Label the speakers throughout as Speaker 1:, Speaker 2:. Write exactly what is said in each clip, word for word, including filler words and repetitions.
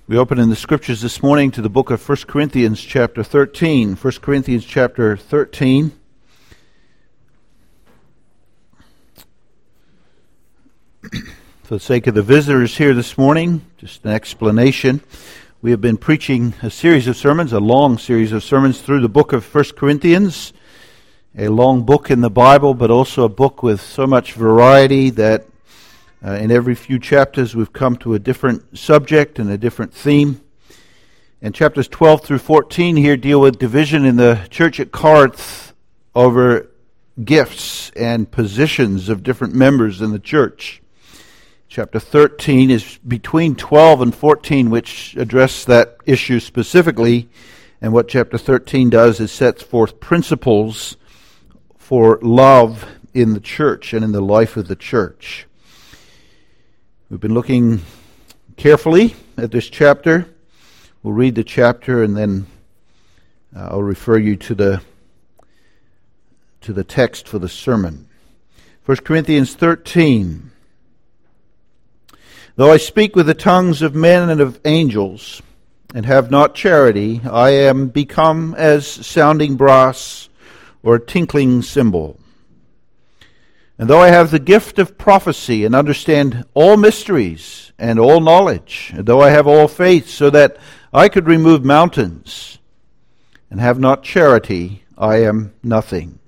Speaker 1: We open in the Scriptures this morning to the book of First Corinthians chapter thirteen. First Corinthians chapter thirteen. For the sake of the visitors here this morning, just an explanation. We have been preaching a series of sermons, a long series of sermons through the book of First Corinthians. A long book in the Bible, but also a book with so much variety that Uh, in every few chapters we've come to a different subject and a different theme. And chapters twelve through fourteen here deal with division in the church at Corinth over gifts and positions of different members in the church. Chapter thirteen is between twelve and fourteen, which address that issue specifically. And what chapter thirteen does is sets forth principles for love in the church and in the life of the church. We've been looking carefully at this chapter. We'll read the chapter and then uh, I'll refer you to the to the text for the sermon. First Corinthians thirteen. Though I speak with the tongues of men and of angels, and have not charity, I am become as sounding brass or a tinkling cymbal. And though I have the gift of prophecy and understand all mysteries and all knowledge, and though I have all faith so that I could remove mountains, and have not charity, I am nothing.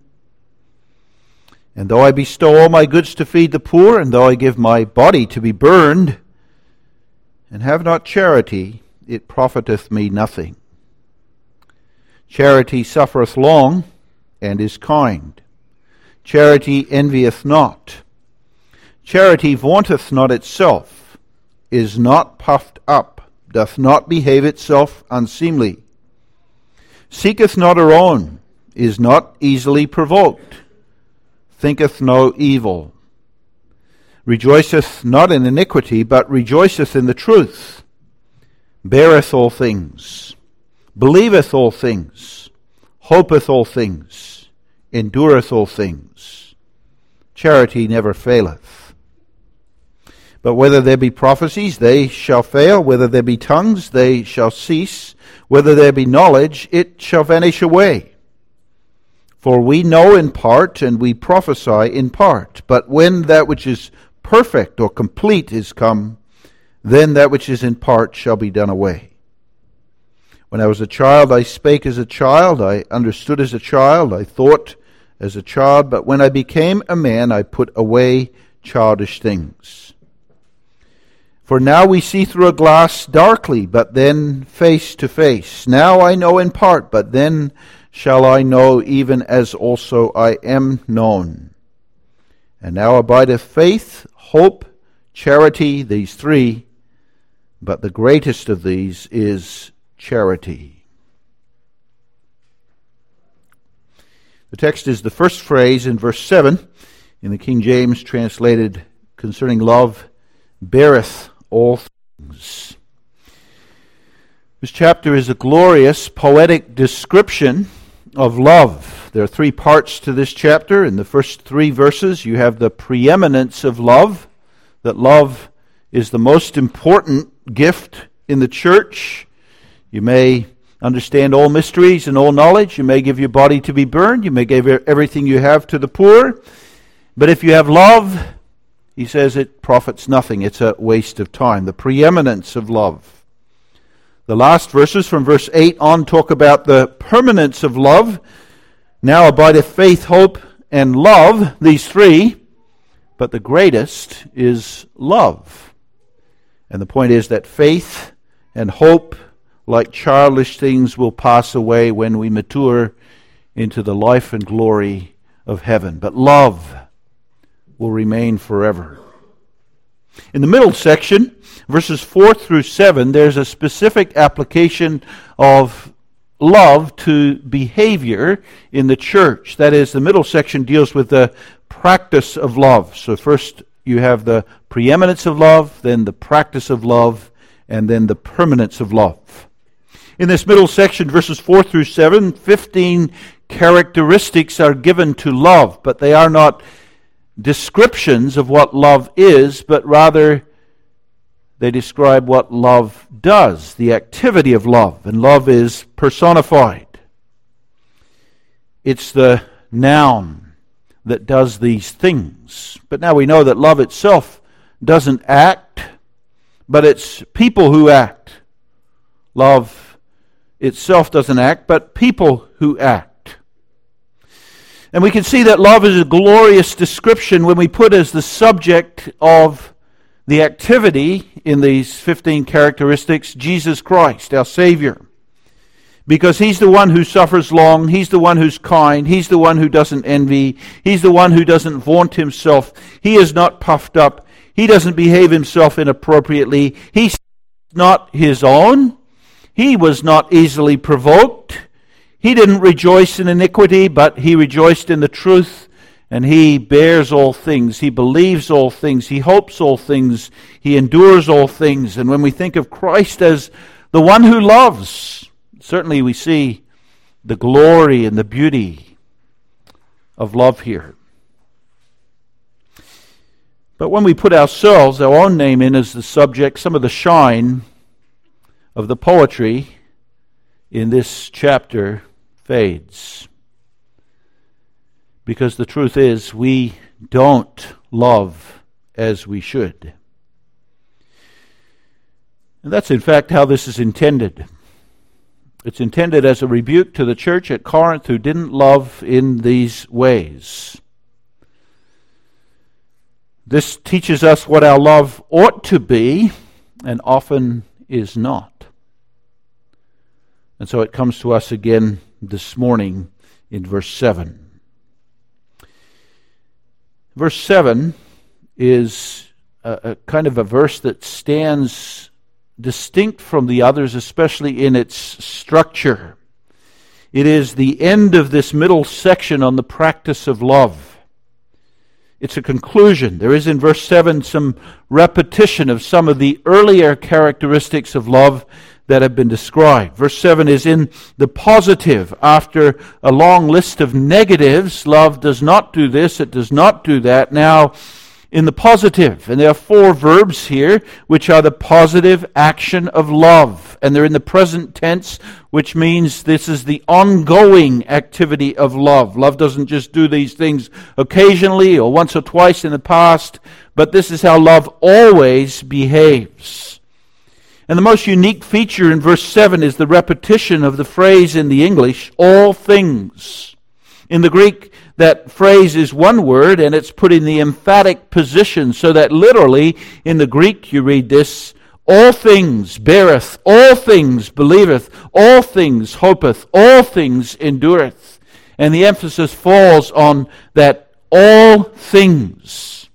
Speaker 1: And though I bestow all my goods to feed the poor, and though I give my body to be burned, and have not charity, it profiteth me nothing. Charity suffereth long, and is kind. Charity envieth not. Charity vaunteth not itself, is not puffed up, doth not behave itself unseemly, seeketh not her own, is not easily provoked, thinketh no evil, rejoiceth not in iniquity, but rejoiceth in the truth, beareth all things, believeth all things, hopeth all things, endureth all things. Charity never faileth. But whether there be prophecies, they shall fail. Whether there be tongues, they shall cease. Whether there be knowledge, it shall vanish away. For we know in part, and we prophesy in part. But when that which is perfect or complete is come, then that which is in part shall be done away. When I was a child, I spake as a child, I understood as a child, I thought as a child, but when I became a man, I put away childish things. For now we see through a glass darkly, but then face to face. Now I know in part, but then shall I know even as also I am known. And now abideth faith, hope, charity, these three, but the greatest of these is charity. The text is the first phrase in verse seven in the King James, translated concerning love, beareth all things. This chapter is a glorious poetic description of love. There are three parts to this chapter. In the first three verses, you have the preeminence of love, that love is the most important gift in the church. You may understand all mysteries and all knowledge. You may give your body to be burned. You may give everything you have to the poor. But if you have love, he says it profits nothing. It's a waste of time. The preeminence of love. The last verses from verse eight on talk about the permanence of love. Now abideth faith, hope, and love, these three. But the greatest is love. And the point is that faith and hope, like childish things, will pass away when we mature into the life and glory of heaven. But love will remain forever. In the middle section, verses four through seven, there's a specific application of love to behavior in the church. That is, the middle section deals with the practice of love. So first you have the preeminence of love, then the practice of love, and then the permanence of love. In this middle section, verses four through seven, fifteen characteristics are given to love, but they are not descriptions of what love is, but rather they describe what love does, the activity of love. And love is personified. It's the noun that does these things. But now we know that love itself doesn't act, but it's people who act. Love itself doesn't act, but people who act. And we can see that love is a glorious description when we put as the subject of the activity in these fifteen characteristics Jesus Christ, our Savior. Because He's the one who suffers long, He's the one who's kind, He's the one who doesn't envy, He's the one who doesn't vaunt Himself, He is not puffed up, He doesn't behave Himself inappropriately, He's not His own, He was not easily provoked, He didn't rejoice in iniquity, but He rejoiced in the truth, and He bears all things, He believes all things, He hopes all things, He endures all things. And when we think of Christ as the one who loves, certainly we see the glory and the beauty of love here. But when we put ourselves, our own name in as the subject, some of the shine of the poetry in this chapter fades. Because the truth is, we don't love as we should. And that's in fact how this is intended. It's intended as a rebuke to the church at Corinth who didn't love in these ways. This teaches us what our love ought to be and often is not. And so it comes to us again this morning in verse seven. Verse seven is a, a kind of a verse that stands distinct from the others, especially in its structure. It is the end of this middle section on the practice of love. It's a conclusion. There is in verse seven some repetition of some of the earlier characteristics of love that have been described. Verse seven is in the positive. After a long list of negatives, love does not do this, it does not do that. Now, in the positive, and there are four verbs here, which are the positive action of love. And they're in the present tense, which means this is the ongoing activity of love. Love doesn't just do these things occasionally or once or twice in the past, but this is how love always behaves. And the most unique feature in verse seven is the repetition of the phrase in the English, all things. In the Greek, that phrase is one word, and it's put in the emphatic position, so that literally, in the Greek, you read this, all things beareth, all things believeth, all things hopeth, all things endureth. And the emphasis falls on that all things.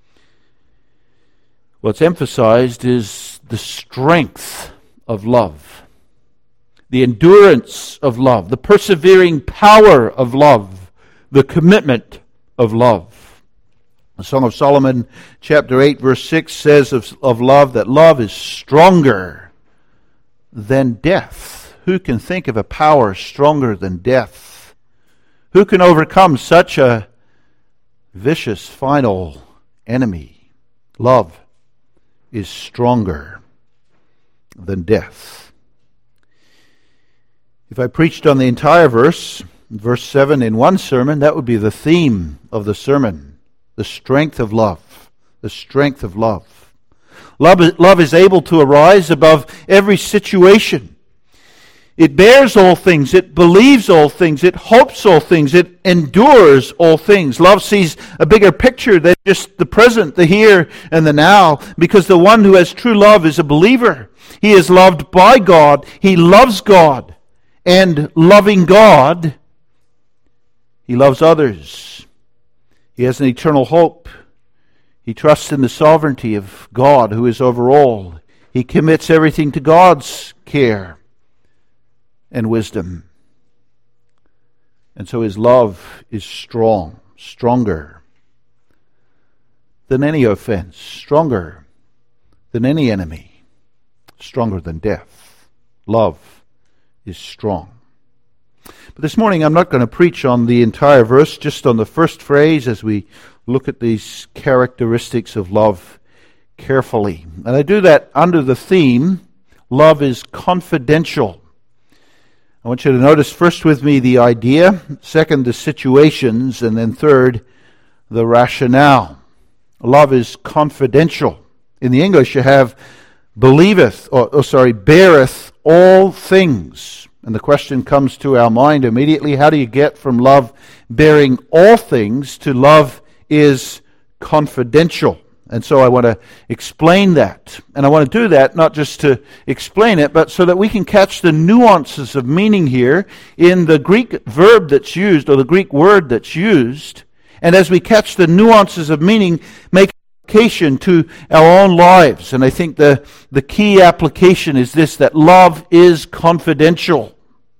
Speaker 1: What's emphasized is the strength of love, the endurance of love, the persevering power of love, the commitment of love. The Song of Solomon, chapter eight, verse six, says of, of love that love is stronger than death. Who can think of a power stronger than death? Who can overcome such a vicious final enemy? Love is stronger than death. If I preached on the entire verse, verse seven in one sermon, that would be the theme of the sermon. The strength of love. The strength of love. Love, love is able to arise above every situation. It bears all things. It believes all things. It hopes all things. It endures all things. Love sees a bigger picture than just the present, the here, and the now, because the one who has true love is a believer. He is loved by God. He loves God. And loving God, he loves others. He has an eternal hope. He trusts in the sovereignty of God who is over all. He commits everything to God's care and wisdom. And so his love is strong, stronger than any offense, stronger than any enemy, stronger than death. Love is strong. But this morning I'm not going to preach on the entire verse, just on the first phrase as we look at these characteristics of love carefully. And I do that under the theme, love is confidential. I want you to notice first with me the idea, second the situations, and then third the rationale. Love is confidential. In the English you have believeth, or oh, sorry, beareth all things. And the question comes to our mind immediately, how do you get from love bearing all things to love is confidential? And so I want to explain that. And I want to do that not just to explain it, but so that we can catch the nuances of meaning here in the Greek verb that's used, or the Greek word that's used. And as we catch the nuances of meaning, make application to our own lives. And I think the, the key application is this, that love is confidential.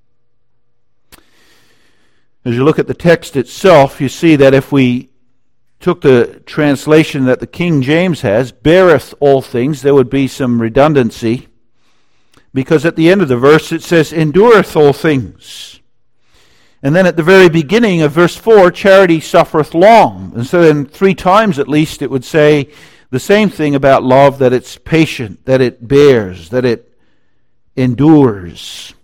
Speaker 1: As you look at the text itself, you see that if we took the translation that the King James has, beareth all things, there would be some redundancy, because at the end of the verse it says, endureth all things. And then at the very beginning of verse four, charity suffereth long. And so then three times at least it would say the same thing about love, that it's patient, that it bears, that it endures.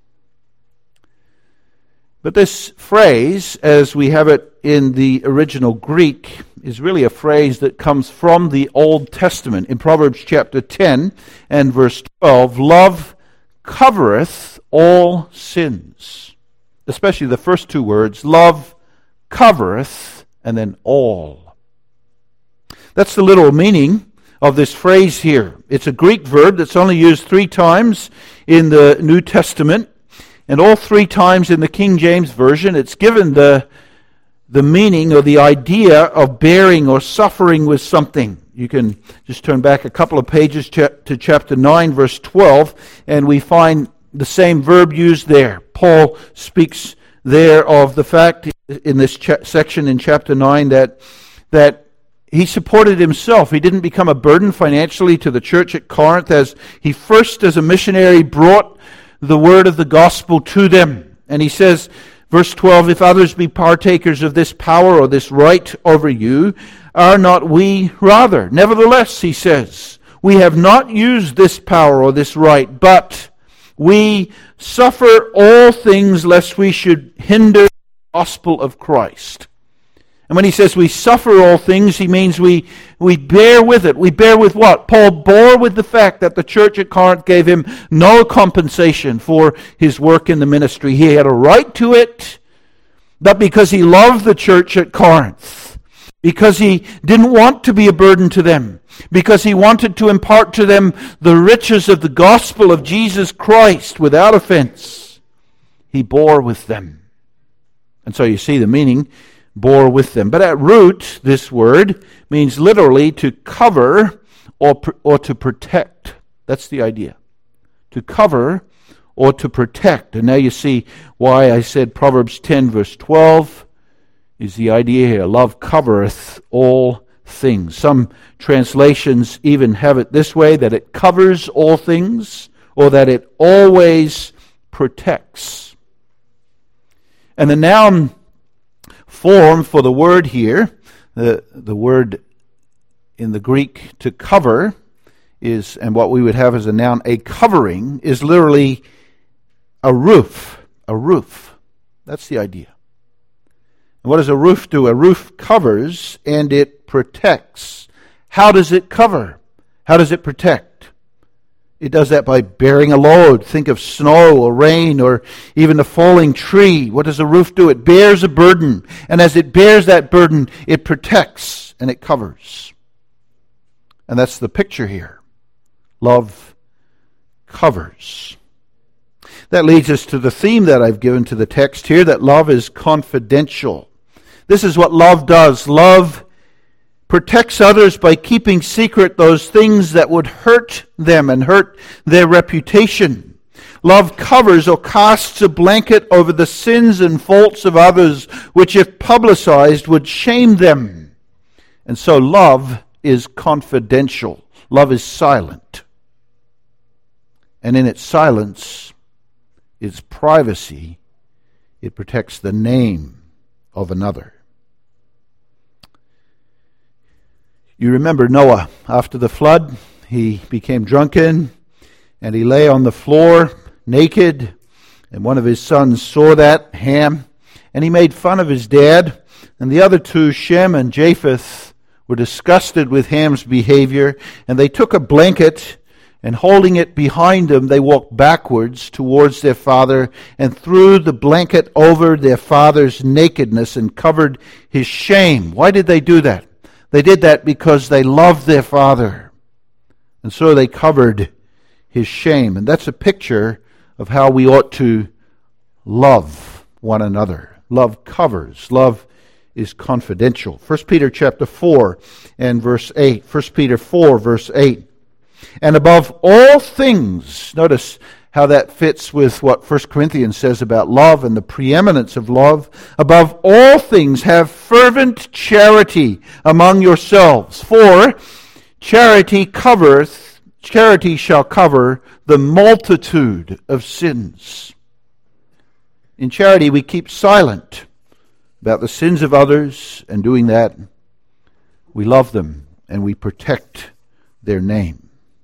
Speaker 1: But this phrase, as we have it in the original Greek, is really a phrase that comes from the Old Testament. In Proverbs chapter ten and verse twelve, love covereth all sins. Especially the first two words, love covereth, and then all. That's the literal meaning of this phrase here. It's a Greek verb that's only used three times in the New Testament. And all three times in the King James Version, it's given the, the meaning or the idea of bearing or suffering with something. You can just turn back a couple of pages to chapter nine, verse twelve, and we find the same verb used there. Paul speaks there of the fact in this ch- section in chapter nine that, that he supported himself. He didn't become a burden financially to the church at Corinth, as he first as a missionary brought the word of the gospel to them. And he says, verse twelve, if others be partakers of this power or this right over you, are not we rather? Nevertheless, he says, we have not used this power or this right, but we suffer all things lest we should hinder the gospel of Christ. And when he says we suffer all things, he means we, we bear with it. We bear with what? Paul bore with the fact that the church at Corinth gave him no compensation for his work in the ministry. He had a right to it, but because he loved the church at Corinth, because he didn't want to be a burden to them, because he wanted to impart to them the riches of the gospel of Jesus Christ without offense, he bore with them. And so you see the meaning, bore with them. But at root, this word means literally to cover or, or to protect. That's the idea. To cover or to protect. And now you see why I said Proverbs ten verse twelve is the idea here. Love covereth all things. Some translations even have it this way, that it covers all things, or that it always protects. And the noun form for the word here, the, the word in the Greek to cover is, and what we would have as a noun, a covering, is literally a roof. A roof. That's the idea. And what does a roof do? A roof covers and it protects. How does it cover? How does it protect? It does that by bearing a load. Think of snow or rain or even a falling tree. What does a roof do? It bears a burden. And as it bears that burden, it protects and it covers. And that's the picture here. Love covers. That leads us to the theme that I've given to the text here, that love is confidential. This is what love does. Love protects others by keeping secret those things that would hurt them and hurt their reputation. Love covers or casts a blanket over the sins and faults of others, which if publicized would shame them. And so love is confidential. Love is silent. And in its silence, its privacy, it protects the name of another. You remember Noah. After the flood, he became drunken, and he lay on the floor naked, and one of his sons saw that, Ham, and he made fun of his dad. And the other two, Shem and Japheth, were disgusted with Ham's behavior, and they took a blanket, and holding it behind them, they walked backwards towards their father and threw the blanket over their father's nakedness and covered his shame. Why did they do that? They did that because they loved their father, and so they covered his shame. And that's a picture of how we ought to love one another. Love covers. Love is confidential. First Peter chapter four and verse eight. First Peter four verse eight. And above all things, notice how that fits with what First Corinthians says about love and the preeminence of love. Above all things, have fervent charity among yourselves, for charity covereth, charity shall cover the multitude of sins. In charity, we keep silent about the sins of others, and doing that, we love them and we protect their name.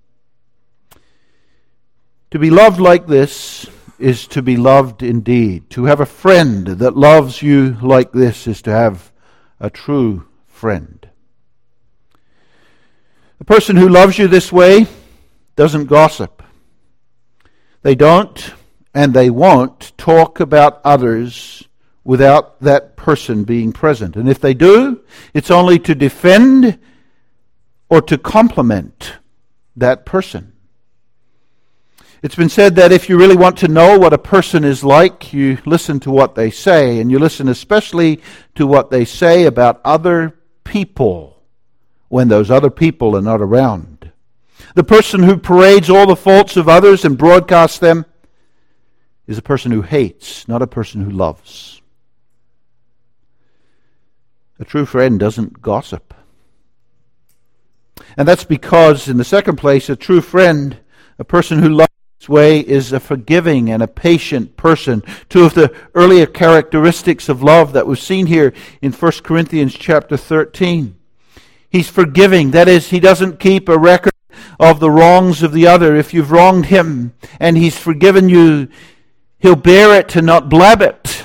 Speaker 1: To be loved like this is to be loved indeed. To have a friend that loves you like this is to have a true friend. The person who loves you this way doesn't gossip. They don't and they won't talk about others without that person being present. And if they do, it's only to defend or to compliment that person. It's been said that if you really want to know what a person is like, you listen to what they say, and you listen especially to what they say about other people when those other people are not around. The person who parades all the faults of others and broadcasts them is a person who hates, not a person who loves. A true friend doesn't gossip. And that's because, in the second place, a true friend, a person who loves this way, is a forgiving and a patient person. Two of the earlier characteristics of love that was seen here in First Corinthians chapter thirteen. He's forgiving. That is, he doesn't keep a record of the wrongs of the other. If you've wronged him and he's forgiven you, he'll bear it and not blab it.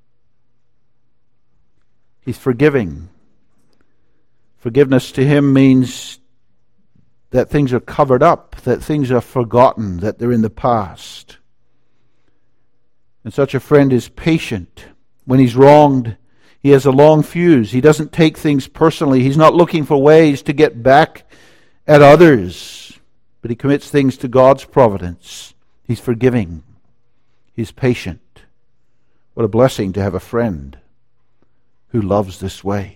Speaker 1: He's forgiving. Forgiveness to him means that things are covered up, that things are forgotten, that they're in the past. And such a friend is patient. When he's wronged, he has a long fuse. He doesn't take things personally. He's not looking for ways to get back at others, but he commits things to God's providence. He's forgiving. He's patient. What a blessing to have a friend who loves this way.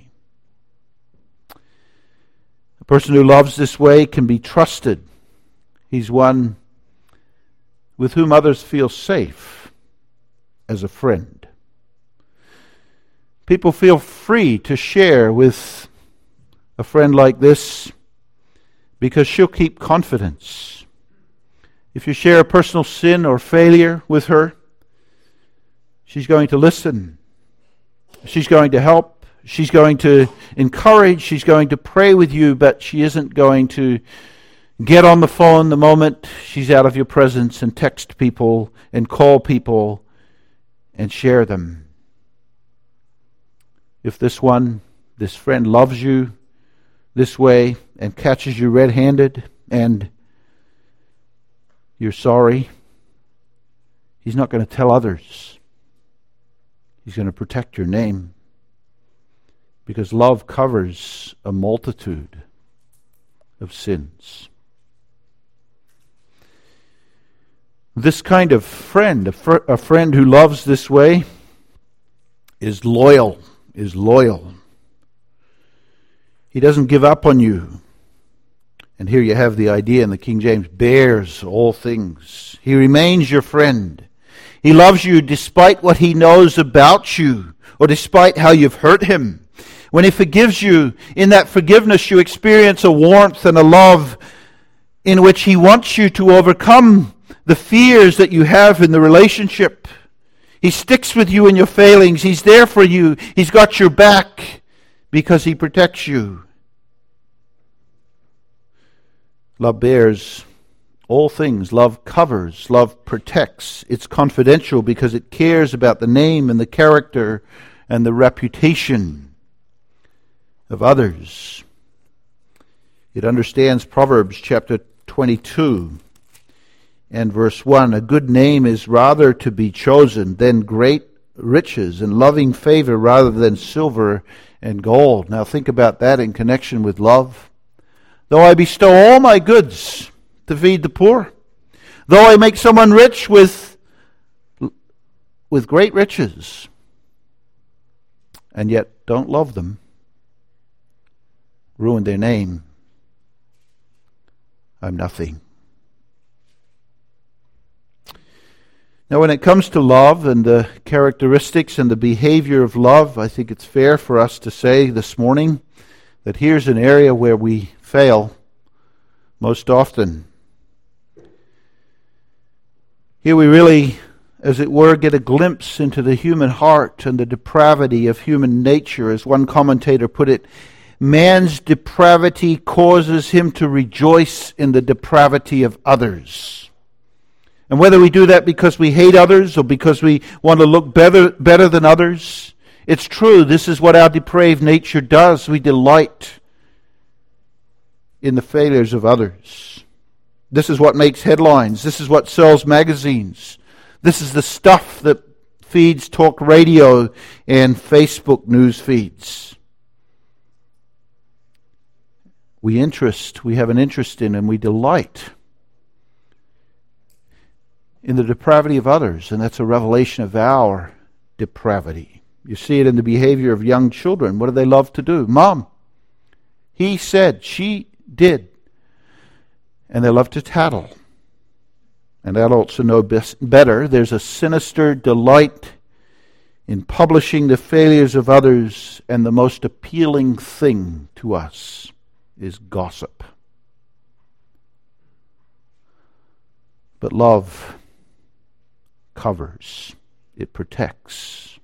Speaker 1: A person who loves this way can be trusted. He's one with whom others feel safe as a friend. People feel free to share with a friend like this because she'll keep confidence. If you share a personal sin or failure with her, she's going to listen. She's going to help. She's going to encourage, she's going to pray with you, but she isn't going to get on the phone the moment she's out of your presence and text people and call people and share them. If this one, this friend loves you this way and catches you red-handed and you're sorry, he's not going to tell others. He's going to protect your name. Because love covers a multitude of sins. This kind of friend, a, fr- a friend who loves this way, is loyal, is loyal. He doesn't give up on you. And here you have the idea in the King James, bears all things. He remains your friend. He loves you despite what he knows about you, or despite how you've hurt him. When he forgives you, in that forgiveness you experience a warmth and a love in which he wants you to overcome the fears that you have in the relationship. He sticks with you in your failings. He's there for you. He's got your back because he protects you. Love bears all things. Love covers. Love protects. It's confidential because it cares about the name and the character and the reputation of others. It understands Proverbs chapter twenty-two and verse one. A good name is rather to be chosen than great riches, and loving favor rather than silver and gold. Now think about that in connection with love. Though I bestow all my goods to feed the poor, though I make someone rich with, with great riches, and yet don't love them, ruin their name, I'm nothing. Now, when it comes to love and the characteristics and the behavior of love, I think it's fair for us to say this morning that here's an area where we fail most often. Here we really, as it were, get a glimpse into the human heart and the depravity of human nature. As one commentator put it, man's depravity causes him to rejoice in the depravity of others. And whether we do that because we hate others or because we want to look better, better than others, it's true. This is what our depraved nature does. We delight in the failures of others. This is what makes headlines. This is what sells magazines. This is the stuff that feeds talk radio and Facebook news feeds. We interest, we have an interest in, and we delight in the depravity of others, and that's a revelation of our depravity. You see it in the behavior of young children. What do they love to do? Mom, he said, she did. And they love to tattle. And adults who know best, better, there's a sinister delight in publishing the failures of others, and the most appealing thing to us is gossip. But love covers. It protects.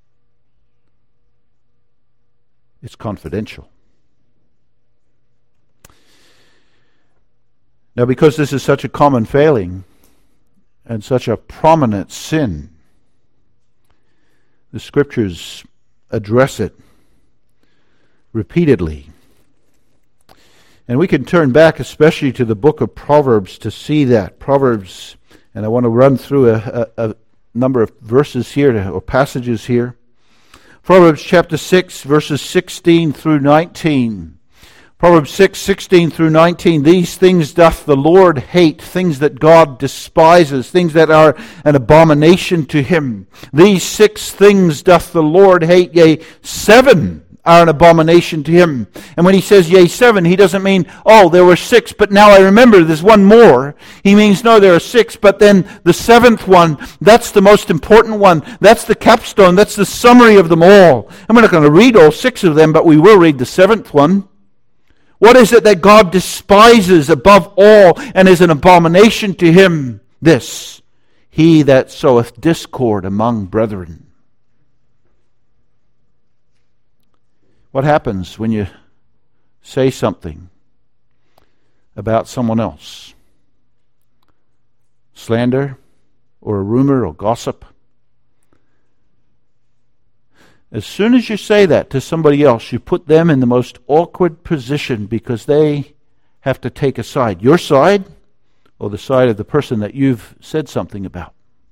Speaker 1: It's confidential. Now, because this is such a common failing and such a prominent sin, the Scriptures address it repeatedly. And we can turn back especially to the book of Proverbs to see that. Proverbs, and I want to run through a, a, a number of verses here, to, or passages here. Proverbs chapter six, verses sixteen through nineteen. Proverbs six, sixteen through nineteen. These things doth the Lord hate, things that God despises, things that are an abomination to him. These six things doth the Lord hate, yea, seven are an abomination to him. And when he says, yea, seven, he doesn't mean, oh, there were six, but now I remember there's one more. He means, no, there are six, but then the seventh one, that's the most important one. That's the capstone. That's the summary of them all. And we're not going to read all six of them, but we will read the seventh one. What is it that God despises above all and is an abomination to him? This, he that soweth discord among brethren. What happens when you say something about someone else? Slander or a rumor or gossip? As soon as you say that to somebody else, you put them in the most awkward position because they have to take a side. Your side or the side of the person that you've said something about.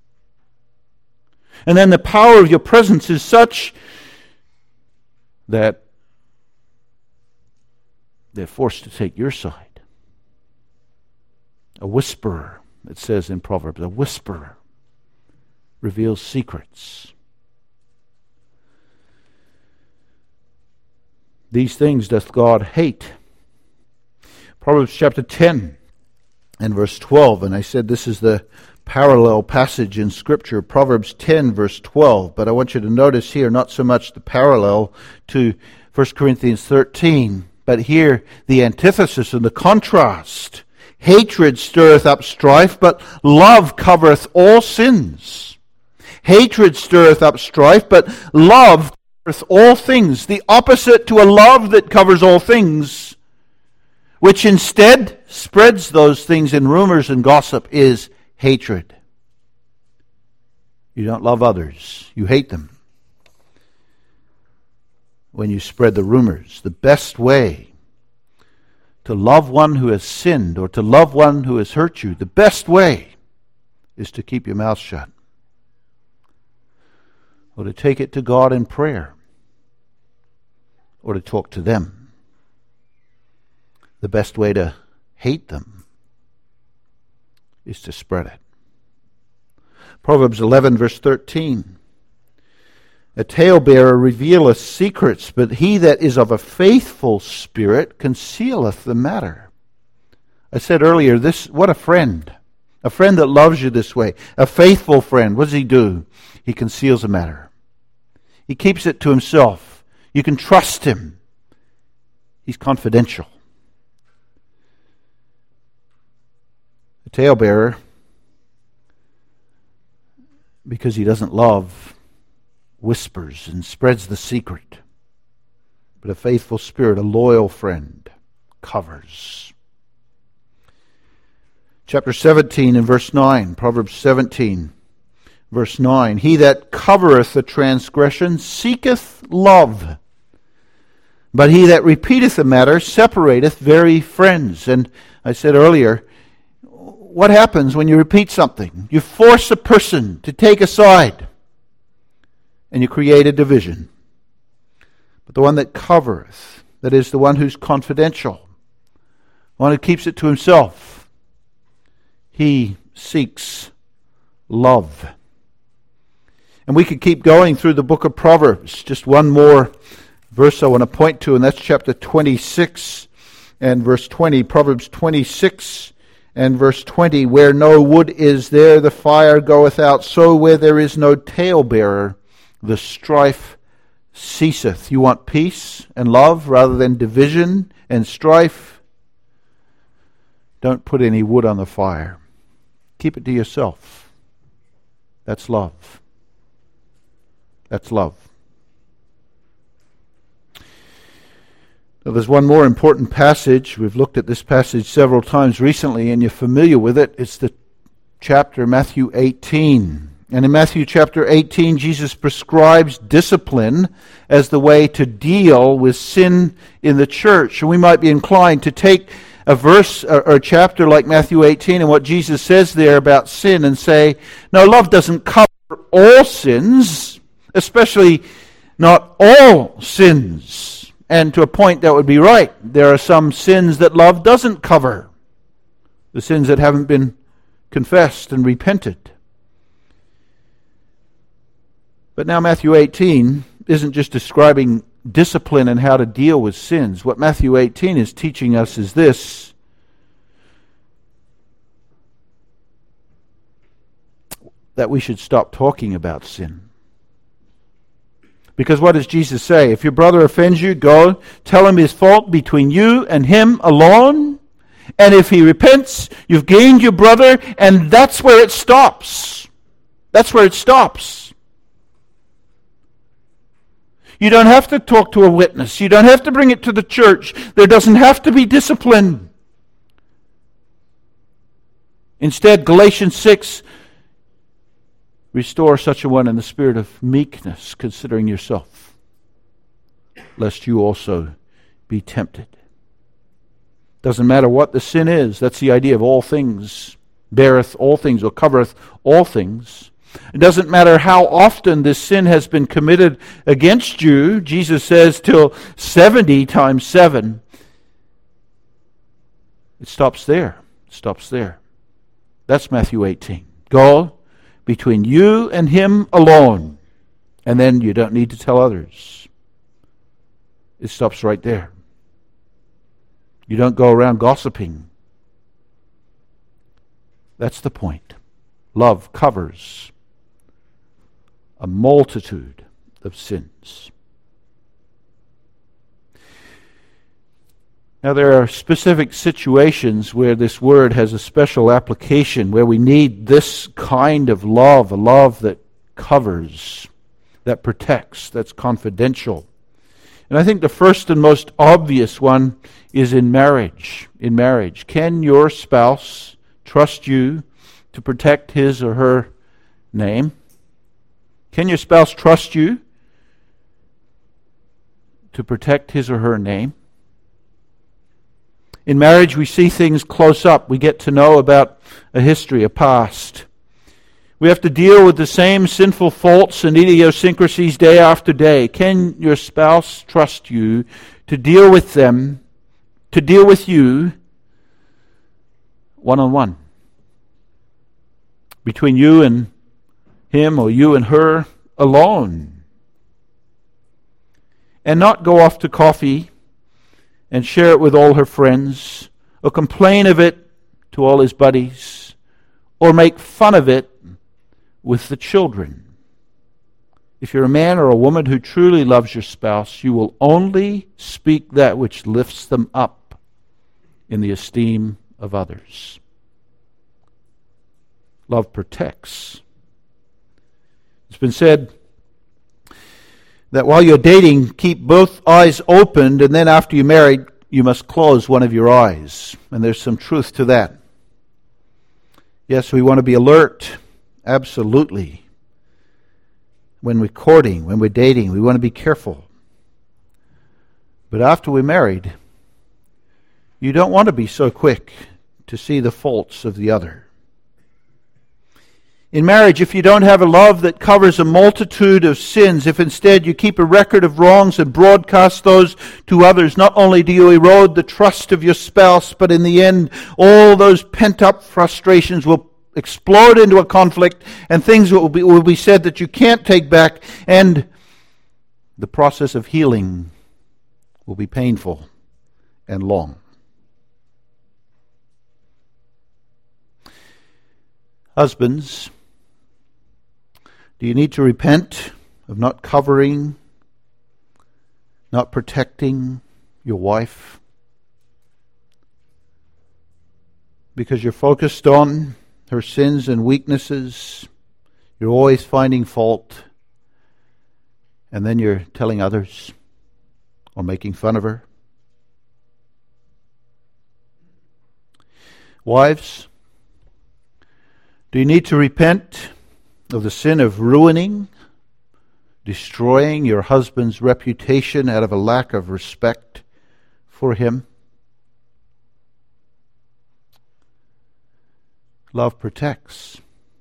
Speaker 1: And then the power of your presence is such that they're forced to take your side. A whisperer, it says in Proverbs, a whisperer reveals secrets. These things doth God hate. Proverbs chapter ten and verse twelve, and I said this is the parallel passage in Scripture, Proverbs ten verse twelve, but I want you to notice here not so much the parallel to First Corinthians thirteen, but here the antithesis and the contrast. Hatred stirreth up strife, but love covereth all sins. Hatred stirreth up strife, but love covereth all things. The opposite to a love that covers all things which instead spreads those things in rumors and gossip, is hatred. You don't love others. You hate them. When you spread the rumors, the best way to love one who has sinned or to love one who has hurt you, the best way is to keep your mouth shut. Or to take it to God in prayer. Or to talk to them. The best way to hate them is to spread it. Proverbs eleven, verse thirteen. A talebearer revealeth secrets, but he that is of a faithful spirit concealeth the matter. I said earlier, this what a friend. A friend that loves you this way. A faithful friend. What does he do? He conceals the matter. He keeps it to himself. You can trust him. He's confidential. A talebearer, because he doesn't love, whispers and spreads the secret. But a faithful spirit, a loyal friend, covers. Chapter seventeen and verse nine, Proverbs seventeen, verse nine. He that covereth a transgression seeketh love, but he that repeateth the matter separateth very friends. And I said earlier, what happens when you repeat something? You force a person to take a side, and you create a division. But the one that covereth, that is the one who's confidential, the one who keeps it to himself, he seeks love. And we could keep going through the book of Proverbs. Just one more verse I want to point to, and that's chapter twenty-six and verse twenty. Proverbs twenty-six and verse twenty. Where no wood is, there the fire goeth out. So where there is no talebearer, the strife ceaseth. You want peace and love rather than division and strife? Don't put any wood on the fire. Keep it to yourself. That's love. That's love. Now, there's one more important passage. We've looked at this passage several times recently, and you're familiar with it. It's the chapter, Matthew eighteen. And in Matthew chapter eighteen, Jesus prescribes discipline as the way to deal with sin in the church. And we might be inclined to take a verse or a chapter like Matthew eighteen and what Jesus says there about sin and say, no, love doesn't cover all sins, especially not all sins. And to a point that would be right. There are some sins that love doesn't cover. The sins that haven't been confessed and repented. But now Matthew eighteen isn't just describing discipline and how to deal with sins. What Matthew eighteen is teaching us is this: that we should stop talking about sin. Because what does Jesus say? If your brother offends you, go tell him his fault between you and him alone. And if he repents, you've gained your brother, and that's where it stops. That's where it stops. You don't have to talk to a witness. You don't have to bring it to the church. There doesn't have to be discipline. Instead, Galatians six, restore such a one in the spirit of meekness, considering yourself, lest you also be tempted. Doesn't matter what the sin is. That's the idea of all things, beareth all things, or covereth all things. It doesn't matter how often this sin has been committed against you. Jesus says till seventy times seven. It stops there. It stops there. That's Matthew eighteen. Go between you and him alone. And then you don't need to tell others. It stops right there. You don't go around gossiping. That's the point. Love covers a multitude of sins. Now, there are specific situations where this word has a special application, where we need this kind of love, a love that covers, that protects, that's confidential. And I think the first and most obvious one is in marriage. In marriage, can your spouse trust you to protect his or her name? Can your spouse trust you to protect his or her name? In marriage, we see things close up. We get to know about a history, a past. We have to deal with the same sinful faults and idiosyncrasies day after day. Can your spouse trust you to deal with them, to deal with you one-on-one? Between you and him or you and her alone. And not go off to coffee and share it with all her friends, or complain of it to all his buddies, or make fun of it with the children. If you're a man or a woman who truly loves your spouse, you will only speak that which lifts them up in the esteem of others. Love protects. It's been said that while you're dating, keep both eyes opened, and then after you're married, you must close one of your eyes. And there's some truth to that. Yes, we want to be alert. Absolutely. When we're courting, when we're dating, we want to be careful. But after we're married, you don't want to be so quick to see the faults of the other. In marriage, if you don't have a love that covers a multitude of sins, if instead you keep a record of wrongs and broadcast those to others, not only do you erode the trust of your spouse, but in the end, all those pent-up frustrations will explode into a conflict, and things will be, will be said that you can't take back, and the process of healing will be painful and long. Husbands, do you need to repent of not covering, not protecting your wife? Because you're focused on her sins and weaknesses, you're always finding fault, and then you're telling others or making fun of her. Wives, do you need to repent of the sin of ruining, destroying your husband's reputation out of a lack of respect for him? Love protects.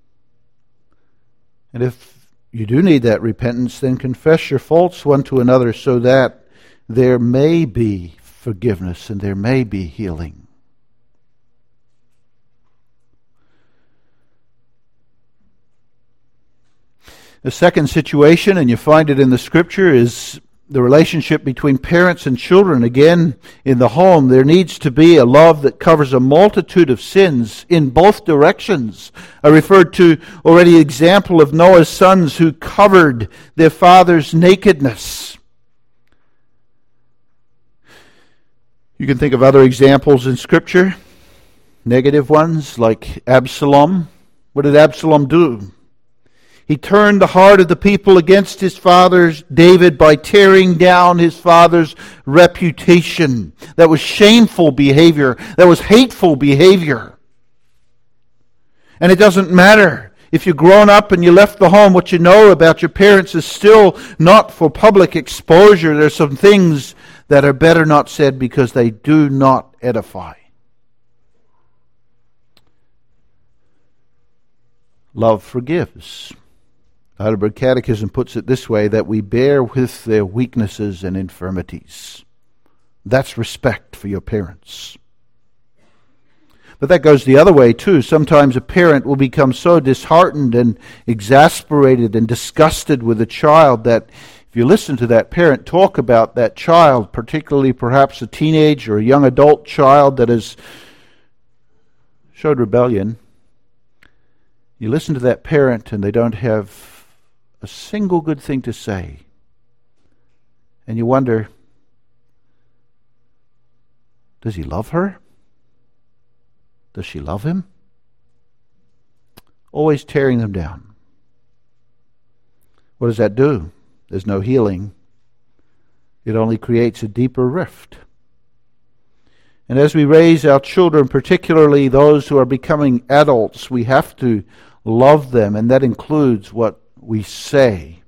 Speaker 1: And if you do need that repentance, then confess your faults one to another so that there may be forgiveness and there may be healing. The second situation, and you find it in the Scripture, is the relationship between parents and children. Again, in the home, there needs to be a love that covers a multitude of sins in both directions. I referred to already the example of Noah's sons who covered their father's nakedness. You can think of other examples in Scripture, negative ones like Absalom. What did Absalom do? He turned the heart of the people against his father David by tearing down his father's reputation. That was shameful behavior. That was hateful behavior. And it doesn't matter if you've grown up and you left the home, what you know about your parents is still not for public exposure. There's some things that are better not said because they do not edify. Love forgives. The Heidelberg Catechism puts it this way, that we bear with their weaknesses and infirmities. That's respect for your parents. But that goes the other way too. Sometimes a parent will become so disheartened and exasperated and disgusted with a child that if you listen to that parent talk about that child, particularly perhaps a teenage or a young adult child that has showed rebellion, you listen to that parent and they don't have a single good thing to say. And you wonder, does he love her? Does she love him? Always tearing them down. What does that do? There's no healing. It only creates a deeper rift. And as we raise our children, particularly those who are becoming adults, we have to love them, and that includes what we say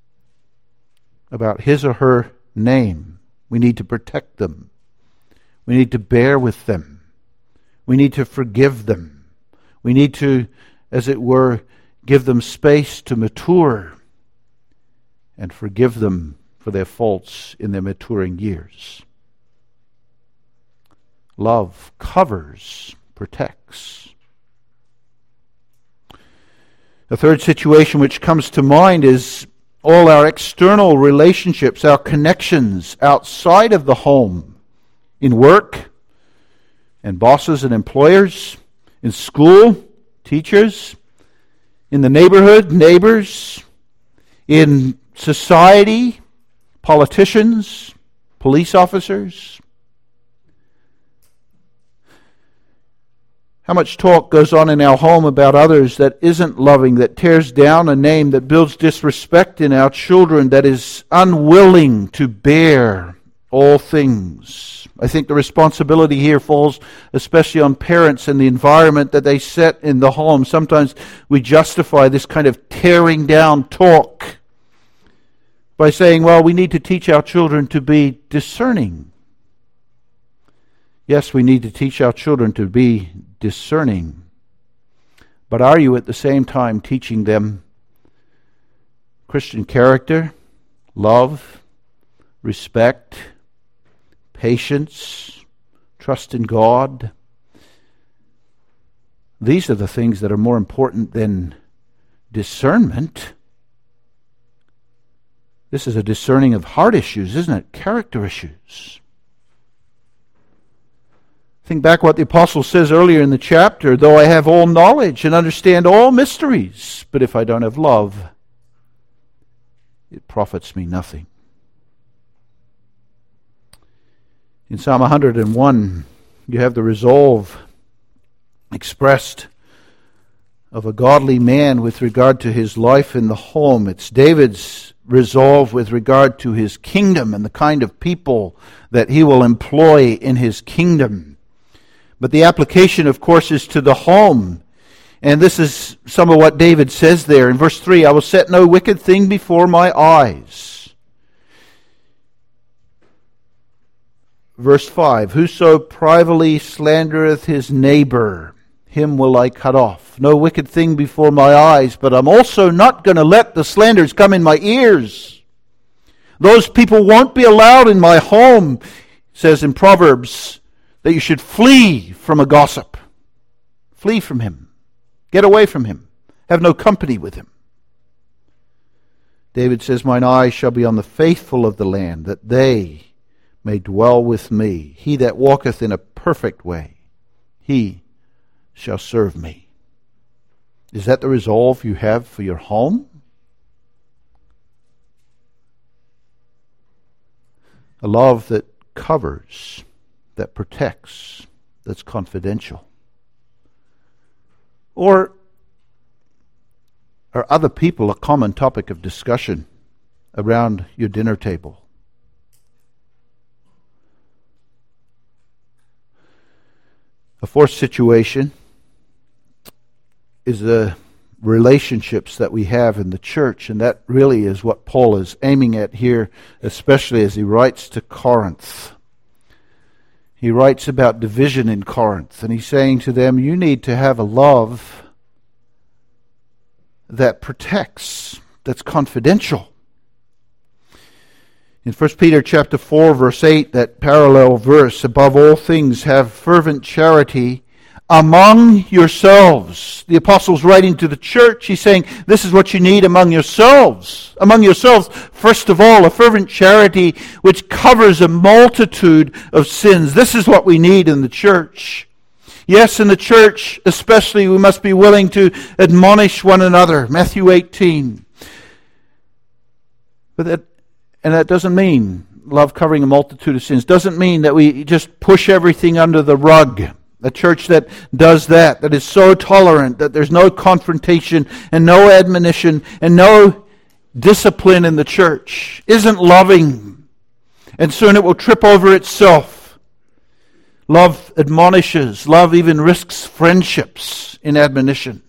Speaker 1: about his or her name. We need to protect them. We need to bear with them. We need to forgive them. We need to, as it were, give them space to mature and forgive them for their faults in their maturing years. Love covers, protects. The third situation which comes to mind is all our external relationships, our connections outside of the home, in work, and bosses and employers, in school, teachers, in the neighborhood, neighbors, in society, politicians, police officers. How much talk goes on in our home about others that isn't loving, that tears down a name, that builds disrespect in our children, that is unwilling to bear all things. I think the responsibility here falls especially on parents and the environment that they set in the home. Sometimes we justify this kind of tearing down talk by saying, well, we need to teach our children to be discerning. Yes, we need to teach our children to be discerning. But are you at the same time teaching them Christian character, love, respect, patience, trust in God? These are the things that are more important than discernment. This is a discerning of heart issues, isn't it? Character issues. Think back what the apostle says earlier in the chapter, though I have all knowledge and understand all mysteries, but if I don't have love, it profits me nothing. In Psalm one hundred and one, you have the resolve expressed of a godly man with regard to his life in the home. It's David's resolve with regard to his kingdom and the kind of people that he will employ in his kingdom. But the application, of course, is to the home. And this is some of what David says there. In verse three, I will set no wicked thing before my eyes. Verse five, whoso privately slandereth his neighbor, him will I cut off. No wicked thing before my eyes, but I'm also not going to let the slanders come in my ears. Those people won't be allowed in my home. It says in Proverbs that you should flee from a gossip. Flee from him. Get away from him. Have no company with him. David says, mine eyes shall be on the faithful of the land, that they may dwell with me. He that walketh in a perfect way, he shall serve me. Is that the resolve you have for your home? A love that covers, that protects, that's confidential? Or are other people a common topic of discussion around your dinner table? A fourth situation is the relationships that we have in the church, and that really is what Paul is aiming at here, especially as he writes to Corinth. He writes about division in Corinth, and he's saying to them, you need to have a love that protects, that's confidential. In First Peter chapter four, verse eight, that parallel verse, above all things have fervent charity among yourselves. The apostle's writing to the church. He's saying, this is what you need among yourselves. Among yourselves, first of all, a fervent charity which covers a multitude of sins. This is what we need in the church. Yes, in the church especially, we must be willing to admonish one another. Matthew eighteen. But that, and that doesn't mean love covering a multitude of sins. Doesn't mean that we just push everything under the rug. A church that does that, that is so tolerant, that there's no confrontation and no admonition and no discipline in the church, isn't loving. and soon it will trip over itself. Love admonishes. Love even risks friendships in admonition.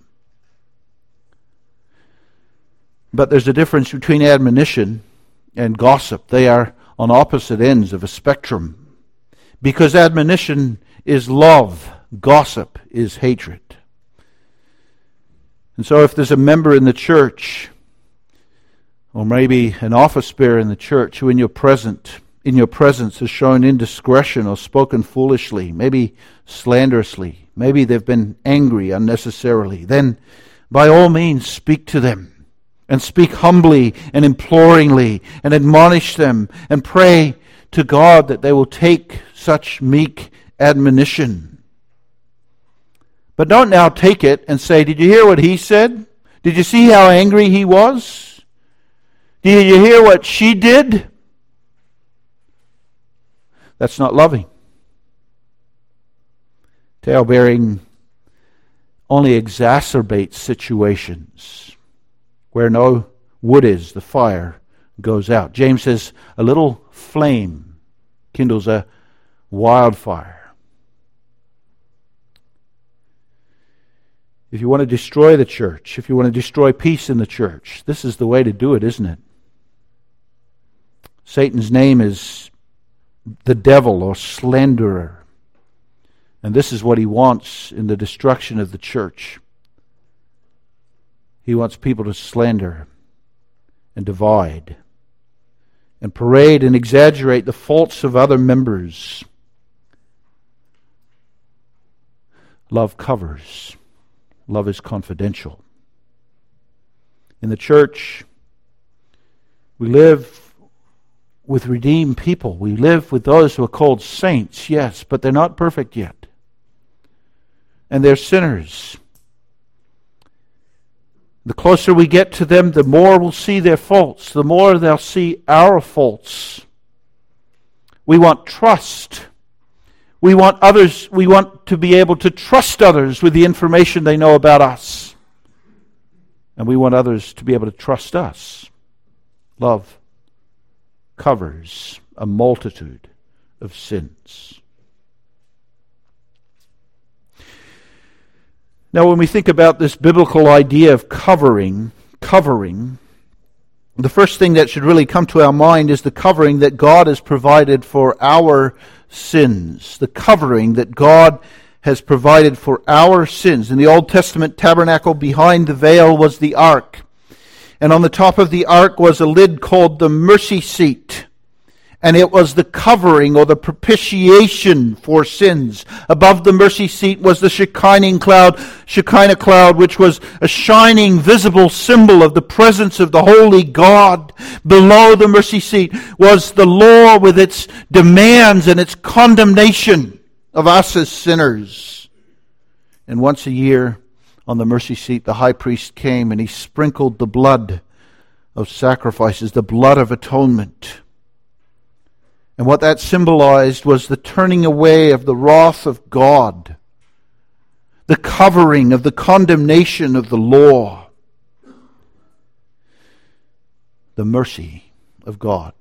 Speaker 1: But there's a difference between admonition and gossip. They are on opposite ends of a spectrum. Because admonition is love, gossip is hatred. And so if there's a member in the church, or maybe an office bearer in the church, who in your present, in your presence has shown indiscretion or spoken foolishly, maybe slanderously, maybe they've been angry unnecessarily, then by all means speak to them, and speak humbly and imploringly, and admonish them, and pray to God that they will take such meek admonition. But don't now take it and say, did you hear what he said? Did you see how angry he was? Did you hear what she did? That's not loving. Talebearing only exacerbates situations where no wood is, the fire goes out. James says a little flame kindles a wildfire. If you want to destroy the church, if you want to destroy peace in the church, this is the way to do it, isn't it? Satan's name is the devil or slanderer. And this is what he wants in the destruction of the church. He wants people to slander and divide and parade and exaggerate the faults of other members. Love covers. Love is confidential. In the church, we live with redeemed people. We live with those who are called saints, yes, but they're not perfect yet. And they're sinners. The closer we get to them, the more we'll see their faults, the more they'll see our faults. We want trust. We want others, we want to be able to trust others with the information they know about us. And we want others to be able to trust us. Love covers a multitude of sins. Now, when we think about this biblical idea of covering, covering, the first thing that should really come to our mind is the covering that God has provided for our sins. The covering that God has provided for our sins. In the Old Testament tabernacle, behind the veil was the ark. And on the top of the ark was a lid called the mercy seat. And it was the covering or the propitiation for sins. Above the mercy seat was the Shekinah cloud, Shekinah cloud, which was a shining, visible symbol of the presence of the holy God. Below the mercy seat was the law with its demands and its condemnation of us as sinners. And once a year, on the mercy seat, the high priest came and he sprinkled the blood of sacrifices, the blood of atonement. And what that symbolized was the turning away of the wrath of God, the covering of the condemnation of the law, the mercy of God.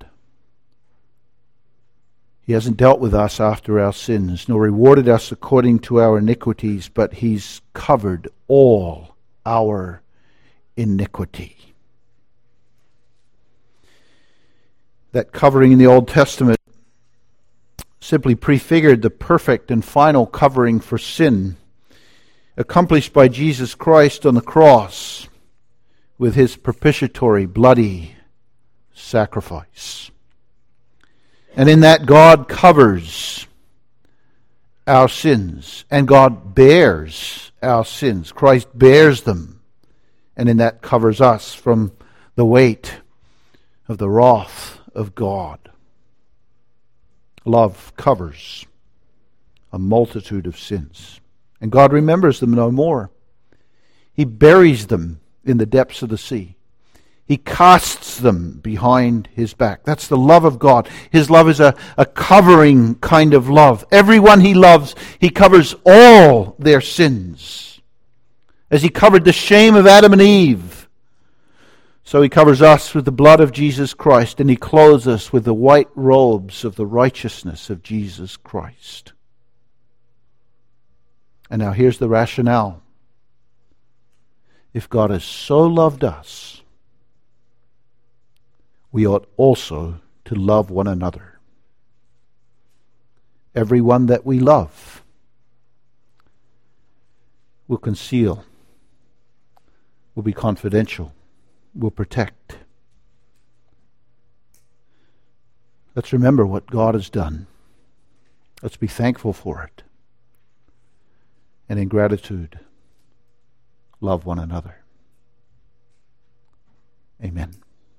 Speaker 1: He hasn't dealt with us after our sins, nor rewarded us according to our iniquities, but He's covered all our iniquity. That covering in the Old Testament simply prefigured the perfect and final covering for sin accomplished by Jesus Christ on the cross with His propitiatory bloody sacrifice. And in that, God covers our sins, and God bears our sins. Christ bears them, and in that covers us from the weight of the wrath of God. Love covers a multitude of sins, and God remembers them no more. He buries them in the depths of the sea. He casts them behind His back. That's the love of God. His love is a, a covering kind of love. Everyone He loves, He covers all their sins. As He covered the shame of Adam and Eve, So he covers us with the blood of Jesus Christ, and he clothes us with the white robes of the righteousness of Jesus Christ. And now here's the rationale. If God has so loved us, we ought also to love one another. Everyone that we love will conceal, will be confidential, will protect. Let's remember what God has done. Let's be thankful for it. And in gratitude, love one another. Amen.